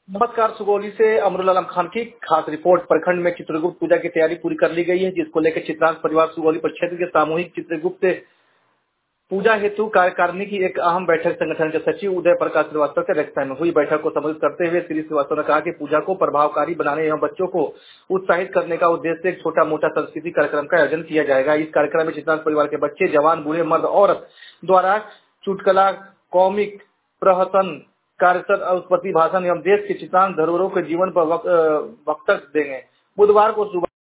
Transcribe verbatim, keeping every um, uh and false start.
नमस्कार। सुगौली से अमरुल आलम खान की खास रिपोर्ट। प्रखंड में चित्रगुप्त पूजा की तैयारी पूरी कर ली गई है, जिसको लेकर चित्रांश परिवार सुगौली प्रक्षेत्र के सामूहिक चित्रगुप्त पूजा हेतु कार्यकारिणी की एक अहम बैठक संगठन के सचिव उदय प्रकाश श्रीवास्तव के अध्यक्षता में हुई। बैठक को संबोधित करते हुए श्री श्रीवास्तव ने कहा कि पूजा को प्रभावकारी बनाने एवं बच्चों को उत्साहित करने का उद्देश्य से एक छोटा मोटा सांस्कृतिक कार्यक्रम का आयोजन किया जाएगा। इस कार्यक्रम में चित्रांश परिवार के बच्चे, जवान, बूढ़े, मर्द, औरत द्वारा चुटकुला, कॉमिक, प्रहसन, कार्यशत, उत्पत्ति भाषण एवं देश के चित्रांश धरोहरों के जीवन पर वक्तव्य देंगे। बुधवार को सुबह